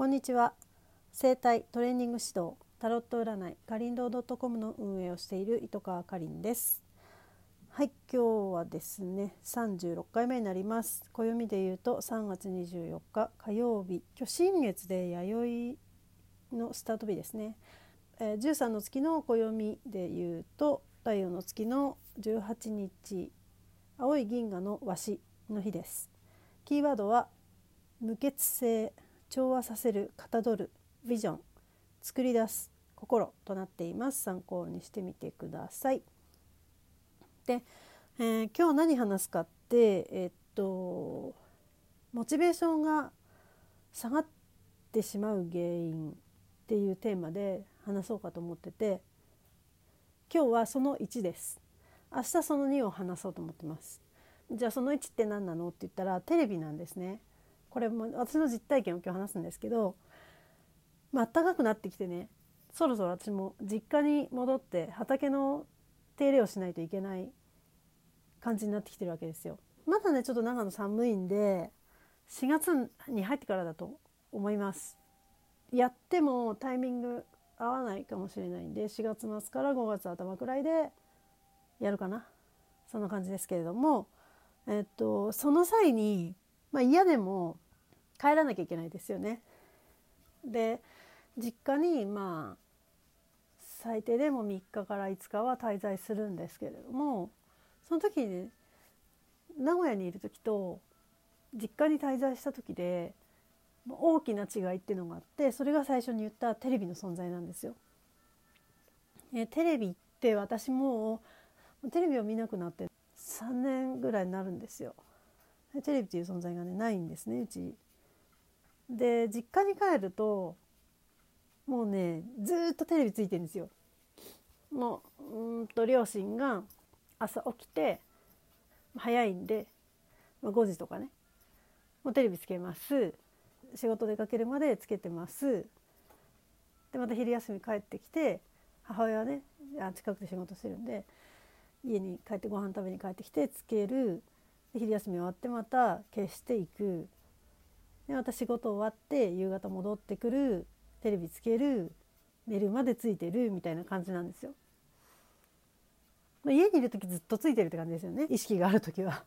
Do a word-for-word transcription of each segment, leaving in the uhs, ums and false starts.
こんにちは。生態トレーニング指導タロット占いかりんどう .com の運営をしている糸川かりんです。はい、今日はですねさんじゅうろっかいめになります。暦で言うとさんがつにじゅうよっか火曜日、今日新月で弥生のスタート日ですね。えー、じゅうさんの月の暦で言うと太陽の月のじゅうはちにち、青い銀河のワシの日です。キーワードは無欠性、調和させる、かたどる、ビジョン、作り出す、心となっています。参考にしてみてください。で、えー、今日何話すかって、えー、っとモチベーションが下がってしまう原因っていうテーマで話そうかと思ってて、今日はそのいちです。明日そのにを話そうと思ってます。じゃあそのいちって何なのって言ったらテレビなんですね。これも私の実体験を今日話すんですけど、まあ暖かくなってきてね、そろそろ私も実家に戻って畑の手入れをしないといけない感じになってきてるわけですよ。まだねちょっと長野寒いんでしがつに入ってからだと思います。やってもタイミング合わないかもしれないんでしがつ末からごがつ頭くらいでやるかな、そんな感じですけれども、えっとその際に、まあ、嫌でも帰らなきゃいけないですよね。で実家にまあ最低でもみっかからいつかは滞在するんですけれども、その時にね名古屋にいる時と実家に滞在した時で大きな違いっていうのがあって、それが最初に言ったテレビの存在なんですよ。えテレビって私もうテレビを見なくなってさんねんぐらいになるんですよ。テレビっていう存在がねないんですね、うちで。実家に帰るともうねずっとテレビついてるんですよ。もううんと両親が朝起きて早いんでごじとかねもうテレビつけます。仕事出かけるまでつけてます。でまた昼休み帰ってきて、母親はね近くで仕事してるんで家に帰ってご飯食べに帰ってきてつける。で昼休み終わってまた消していく。でまた仕事終わって夕方戻ってくる、テレビつける、寝るまでついてるみたいな感じなんですよ。まあ、家にいる時ずっとついてるって感じですよね、意識がある時は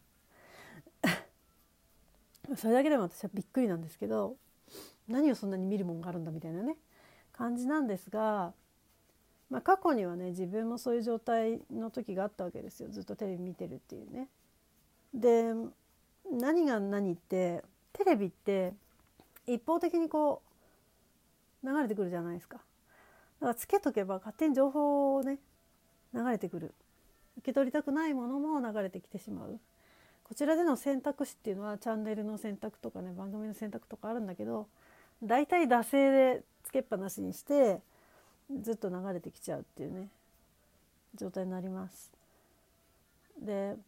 それだけでも私はびっくりなんですけど、何をそんなに見るもんがあるんだみたいなね感じなんですが、まあ、過去にはね自分もそういう状態の時があったわけですよ。ずっとテレビ見てるっていうね。で何が何ってテレビって一方的にこう流れてくるじゃないですか。だからつけとけば勝手に情報をね流れてくる。受け取りたくないものも流れてきてしまう。こちらでの選択肢っていうのはチャンネルの選択とかね番組の選択とかあるんだけど、だいたい惰性でつけっぱなしにしてずっと流れてきちゃうっていうね状態になります。で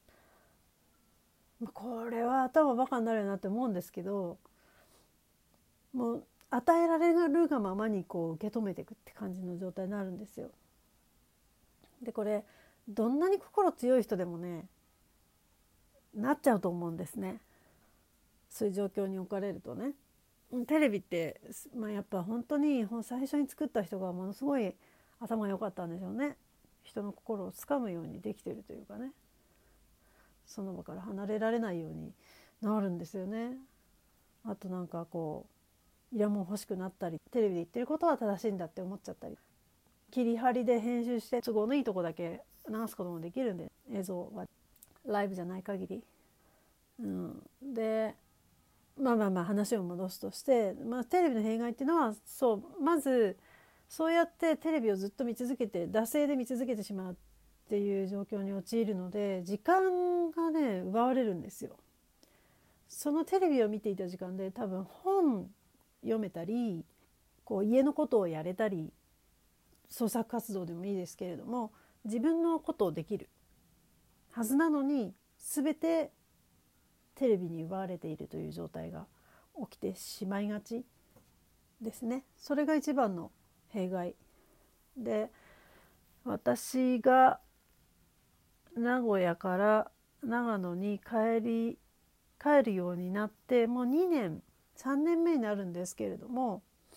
これは頭バカになるよなって思うんですけど、もう与えられるがままにこう受け止めていくって感じの状態になるんですよ。でこれどんなに心強い人でもねなっちゃうと思うんですね。そういう状況に置かれるとね。テレビって、まあ、やっぱ本当に最初に作った人がものすごい頭が良かったんでしょうね。人の心をつかむようにできてるというかね、その場から離れられないようになるんですよね。あとなんかこういやもう欲しくなったり、テレビで言ってることは正しいんだって思っちゃったり、切り張りで編集して都合のいいとこだけ流すこともできるんで、映像はライブじゃない限り、うん、でまあまあまあ話を戻すとして、まあ、テレビの弊害っていうのはそうまずそうやってテレビをずっと見続けて惰性で見続けてしまうっていう状況に陥るので、時間がね奪われるんですよ。そのテレビを見ていた時間で多分本読めたり、こう家のことをやれたり、創作活動でもいいですけれども自分のことをできるはずなのに全てテレビに奪われているという状態が起きてしまいがちですね。それが一番の弊害で、私が名古屋から長野に帰り帰るようになってもうにねんさんねんめになるんですけれども、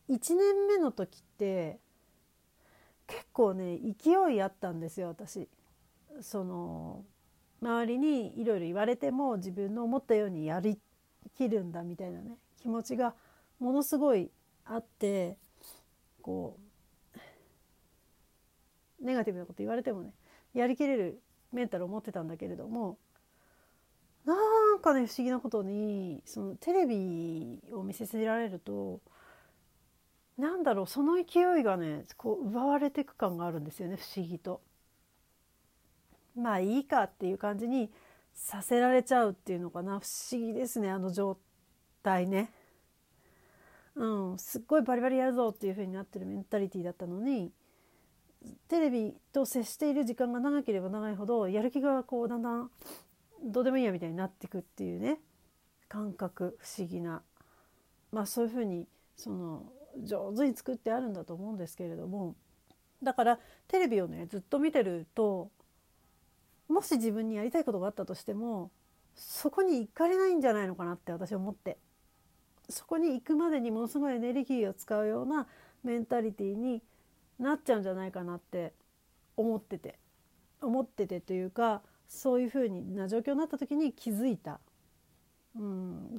いちねんめの時って結構ね勢いあったんですよ私。その周りにいろいろ言われても自分の思ったようにやりきるんだみたいなね気持ちがものすごいあって、こうネガティブなこと言われてもねやりきれるメンタルを持ってたんだけれども、なんかね不思議なことにそのテレビを見せせられると、なんだろう、その勢いがねこう奪われていく感があるんですよね、不思議と。まあいいかっていう感じにさせられちゃうっていうのかな。不思議ですね、あの状態ね。うん、すっごいバリバリやるぞっていう風になってるメンタリティーだったのに、テレビと接している時間が長ければ長いほどやる気がこうだんだんどうでもいいやみたいになっていくっていうね感覚、不思議な。まあそういう風にその上手に作ってあるんだと思うんですけれども、だからテレビをねずっと見てると、もし自分にやりたいことがあったとしてもそこに行かれないんじゃないのかなって私は思って、そこに行くまでにものすごいエネルギーを使うようなメンタリティーになっちゃうんじゃないかなって思ってて思っててというか、そういう風な状況になった時に気づいた。うん、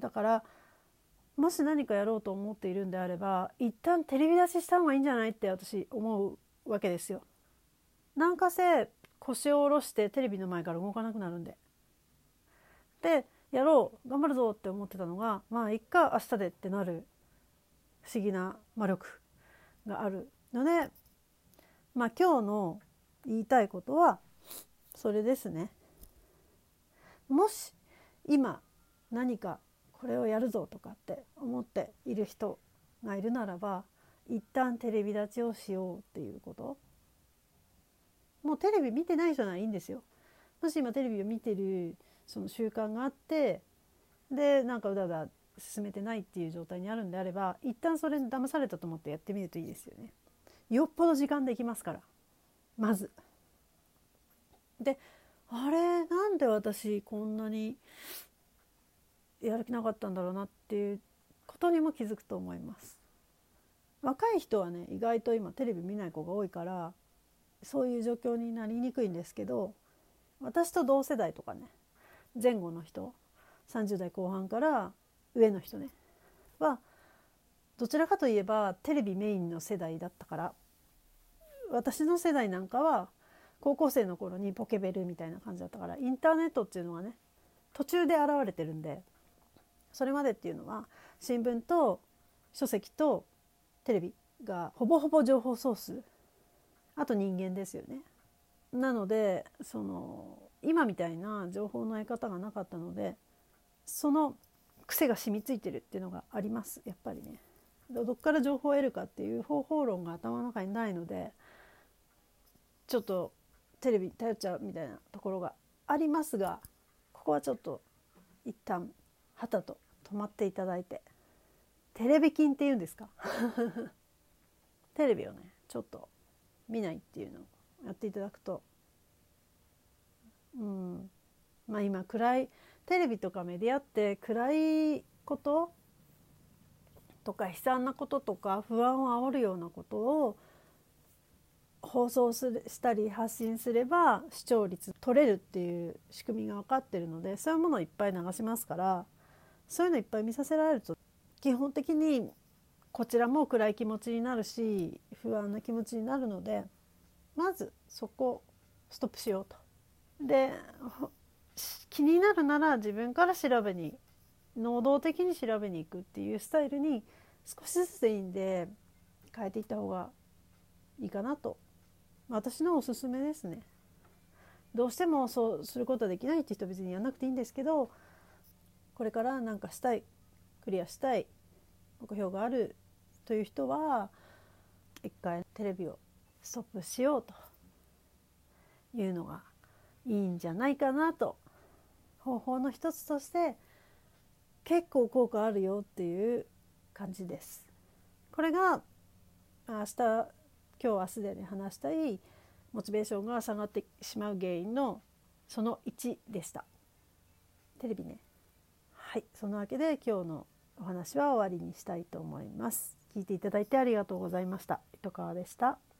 だからもし何かやろうと思っているんであれば一旦テレビ出しした方がいいんじゃないって私思うわけですよ。なんかせ腰を下ろしてテレビの前から動かなくなるんで。でやろう頑張るぞって思ってたのが、まあいっか明日でってなる不思議な魔力があるので、まあ今日の言いたいことはそれですね。もし今何かこれをやるぞとかって思っている人がいるならば、一旦テレビ立ちをしようっていうこと。もうテレビ見てない人ならいいんですよ。もし今テレビを見てるその習慣があって、でなんかうだうだ進めてないっていう状態にあるんであれば、一旦それに騙されたと思ってやってみるといいですよね。よっぽど時間できますから。まずで、あれなんで私こんなにやる気なかったんだろうなっていうことにも気づくと思います。若い人はね意外と今テレビ見ない子が多いからそういう状況になりにくいんですけど、私と同世代とかね前後の人、さんじゅう代後半から上の人ねはどちらかといえばテレビメインの世代だったから、私の世代なんかは高校生の頃にポケベルみたいな感じだったから、インターネットっていうのがね途中で現れてるんで、それまでっていうのは新聞と書籍とテレビがほぼほぼ情報ソース、あと人間ですよね。なのでその今みたいな情報の得方がなかったので、その癖が染みついてるっていうのがありますやっぱりね。どっから情報を得るかっていう方法論が頭の中にないので、ちょっとテレビ頼っちゃうみたいなところがありますが、ここはちょっと一旦はたと止まっていただいて、テレビ筋っていうんですかテレビをねちょっと見ないっていうのをやっていただくと、うんまあ今暗いテレビとかメディアって暗いこととか悲惨なこととか不安を煽るようなことを放送するしたり発信すれば視聴率取れるっていう仕組みが分かってるので、そういうものをいっぱい流しますから、そういうのいっぱい見させられると基本的にこちらも暗い気持ちになるし不安な気持ちになるので、まずそこをストップしようと。で気になるなら自分から調べに、能動的に調べに行くっていうスタイルに少しずつでいいんで変えていった方がいいかなと、私のおすすめですね。どうしてもそうすることはできないって人は別にやらなくていいんですけど、これから何かしたい、クリアしたい目標があるという人は一回テレビをストップしようというのがいいんじゃないかなと、方法の一つとして結構効果あるよっていう感じです。これが明日今日明日で、ね、話したいモチベーションが下がってしまう原因のそのいちでした。テレビね。はい、そのわけで今日のお話は終わりにしたいと思います。 聞いていただいてありがとうございました。糸川でした。